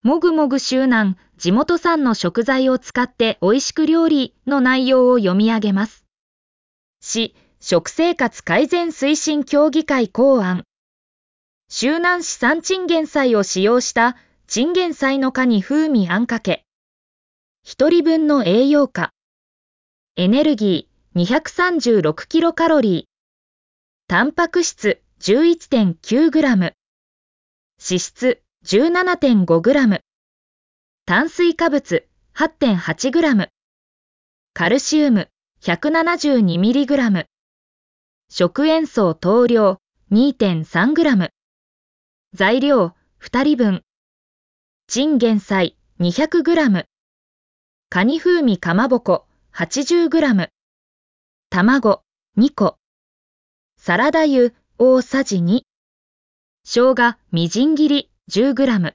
もぐもぐ周南、地元産の食材を使って美味しく料理の内容を読み上げます。市、食生活改善推進協議会考案。周南市産チンゲン菜を使用したチンゲン菜の果に風味あんかけ。1人分の栄養価。エネルギー236キロカロリー。タンパク質 11.9 グラム。脂質 17.5 グラム。炭水化物 8.8 グラム。カルシウム172ミリグラム。食塩素等量 2.3 グラム。材料2人分。チンゲン菜200グラム。カニ風味かまぼこ80グラム。卵2個。サラダ油大さじ2。生姜みじん切り10グラム。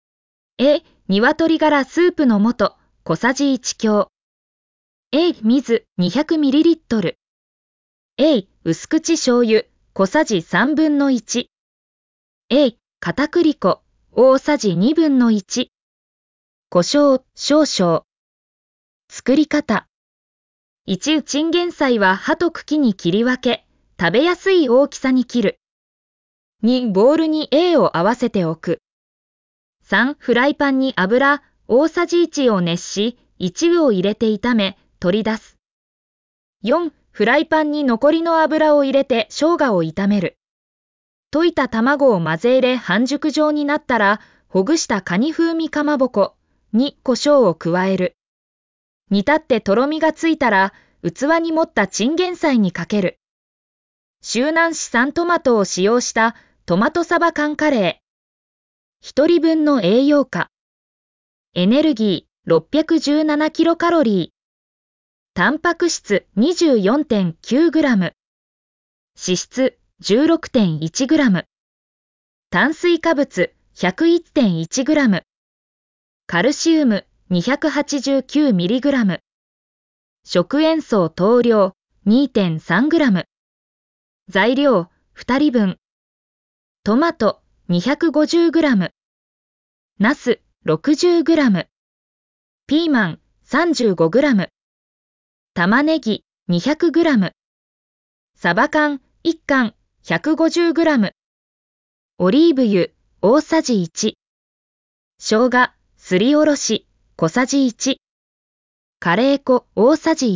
鶏ガラスープの素小さじ1強。水200ミリリットル。薄口醤油小さじ3分の1。片栗粉大さじ2分の1。胡椒少々。作り方。1、チンゲン菜は葉と茎に切り分け、食べやすい大きさに切る。2、ボウルにを合わせておく。3、フライパンに油大さじ1を熱し、1を入れて炒め、取り出す。4、フライパンに残りの油を入れて生姜を炒める。溶いた卵を混ぜ入れ半熟状になったら、ほぐしたカニ風味かまぼこに胡椒を加える。煮立ってとろみがついたら、器に盛ったチンゲン菜にかける。周南市産トマトを使用したトマトサバ缶カレー。1人分の栄養価。エネルギー617キロカロリー。タンパク質 24.9 グラム。脂質 16.1 グラム。炭水化物 101.1 グラム。カルシウム289ミリグラム。食塩素等量 2.3 グラム。材料2人分。トマト250グラム。ナス60グラム。ピーマン35グラム。玉ねぎ200グラム。サバ缶1缶150グラム。オリーブ油大さじ1。生姜すりおろし小さじ1。カレー粉大さじ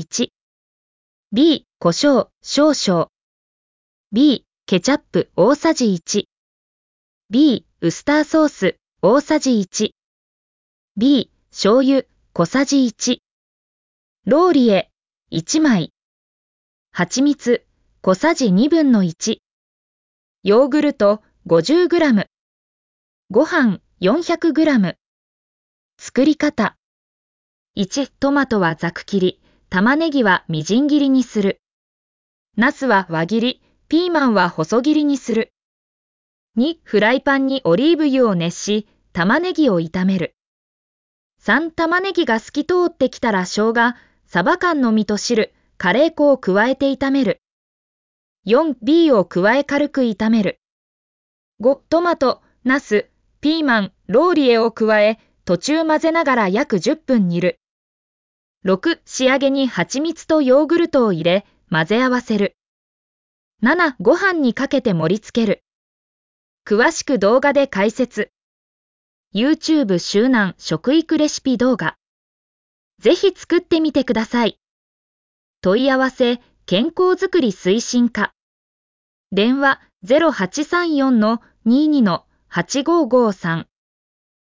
1。B 胡椒少々。B ケチャップ大さじ1。B ウスターソース大さじ1。B 醤油小さじ1。ローリエ1枚。蜂蜜小さじ2分の1。ヨーグルト50グラム。ご飯400グラム。作り方。1、トマトはざく切り、玉ねぎはみじん切りにする。ナスは輪切り、ピーマンは細切りにする。2、フライパンにオリーブ油を熱し、玉ねぎを炒める。3、玉ねぎが透き通ってきたら生姜、サバ缶の実と汁、カレー粉を加えて炒める。4、B を加え軽く炒める。5、トマト、ナス、ピーマン、ローリエを加え、途中混ぜながら約10分煮る。6、仕上げに蜂蜜とヨーグルトを入れ、混ぜ合わせる。7、ご飯にかけて盛り付ける。詳しく動画で解説。YouTube 周南食育レシピ動画。ぜひ作ってみてください。問い合わせ、健康づくり推進課。電話 0834-22-8553